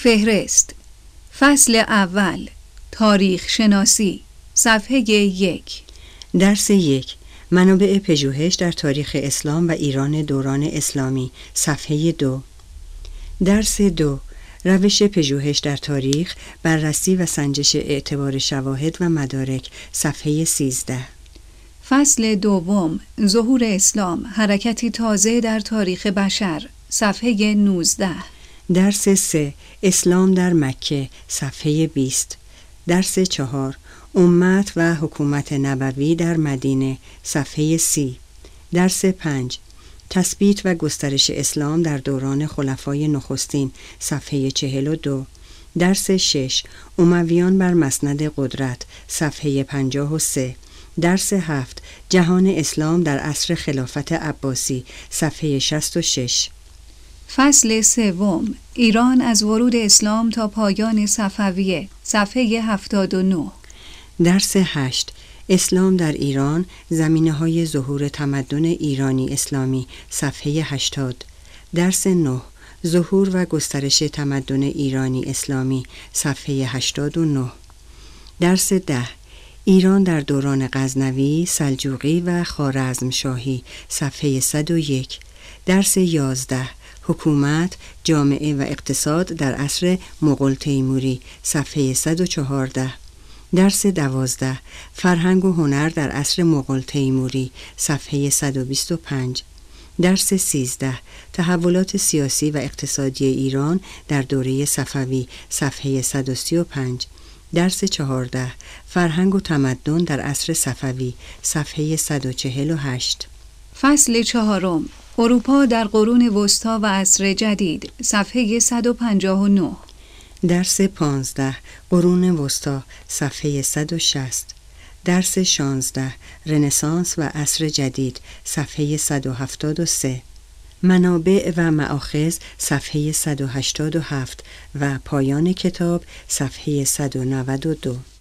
فهرست. فصل اول. تاریخ شناسی. صفحه 1. درس 1. منابع پژوهش در تاریخ اسلام و ایران دوران اسلامی. صفحه 2. درس 2. روش پژوهش در تاریخ، بررسی و سنجش اعتبار شواهد و مدارک. صفحه 13. فصل دوم. ظهور اسلام، حرکتی تازه در تاریخ بشر. صفحه 19. درس 3. اسلام در مکه. صفحه 20. درس 4. امت و حکومت نبوی در مدینه. صفحه 30. درس 5. تثبیت و گسترش اسلام در دوران خلفای نخستین. صفحه 42. درس 6. امویان بر مسند قدرت. صفحه 53. درس 7. جهان اسلام در عصر خلافت عباسی. صفحه 66. فصل سوم. ایران از ورود اسلام تا پایان صفویه. صفحه 79. درس 8. اسلام در ایران، زمینه‌های ظهور تمدن ایرانی اسلامی. صفحه 80. درس 9. ظهور و گسترش تمدن ایرانی اسلامی. صفحه 89. درس 10. ایران در دوران غزنوی، سلجوقی و خوارزمشاهی. صفحه 101. درس 11. حکومت، جامعه و اقتصاد در عصر مغول تیموری. صفحه 114. درس 12. فرهنگ و هنر در عصر مغول تیموری. صفحه 125. درس 13. تحولات سیاسی و اقتصادی ایران در دوره صفوی. صفحه 135. درس 14. فرهنگ و تمدن در عصر صفوی. صفحه 148. فصل چهارم. اروپا در قرون وسطی و عصر جدید. صفحه 159. درس 15. قرون وسطی. صفحه 160. درس 16. رنسانس و عصر جدید. صفحه 173. منابع و مآخذ. صفحه 187 و پایان کتاب. صفحه 192.